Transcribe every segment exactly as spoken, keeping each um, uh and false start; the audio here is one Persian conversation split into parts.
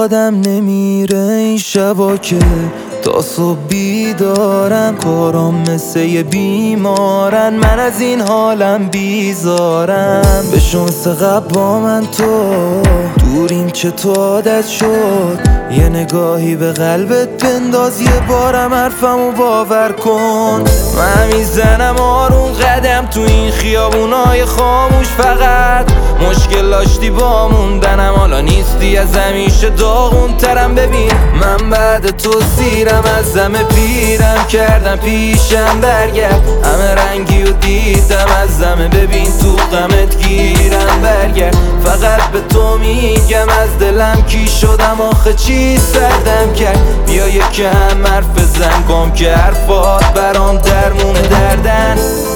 یادم نمیره این شبا که تا صبح بیدارم، کارام مثل یه بیمارن، من از این حالم بیزارم. بشو مثل قبل با من تو دوریم که تو عادت شد، یه نگاهی به قلبت بنداز، یه بارم حرفمو باور کن. من میزنم آروم قدم تو این خیابونای خاموش، فقط مشکل داشتی با موندنم، حالا نیستی از همیشه داغون ترم. ببین من بعد تو سیرم، از همه پیرم کردم پیشم برگرد، همه رنگی و دیدم از همه، ببین تو غمت گیرم برگرد. فقط به تو میگم از دلم کی شدم، آخه چی سردم کرد، بیا یکم حرف بزن بام که حرفات برام درمون دردن.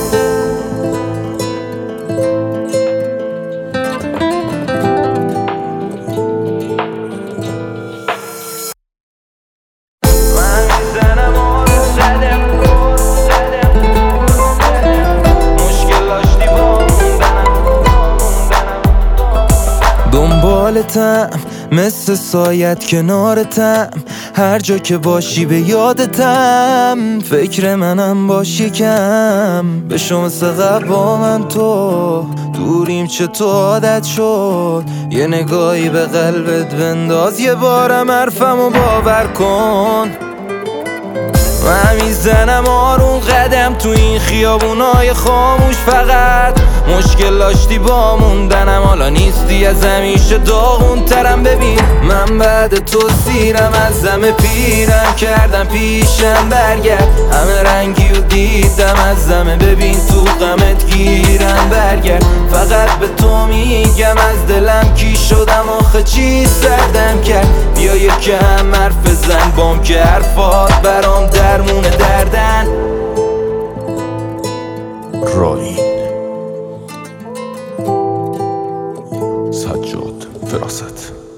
دنبالتم مثل سایت کنارتم، هر جا که باشی به یادتم، فکر منم باشی کم. بشو مثل قبل با من تو دوریم چه تو عادت شد، یه نگاهی به قلبت بنداز، یه بارم حرفمو باور کن. من میزنم آروم قدم تو این خیابونای خاموش، فقط مشکل داشتی با موندنم، حالا نیستی از همیشه داغون ترم. ببین من بعد تو سیرم، از همه پیرم کردم پیشم برگرد، همه رنگی و دیدم از همه، ببین تو غمت گیرم برگرد. فقط به تو میگم از دلم کی شدم، آخه چی سردم کرد، بیا یکم حرف بزن بام که حرفات برام درمون دردن. رائین سجاد فراست.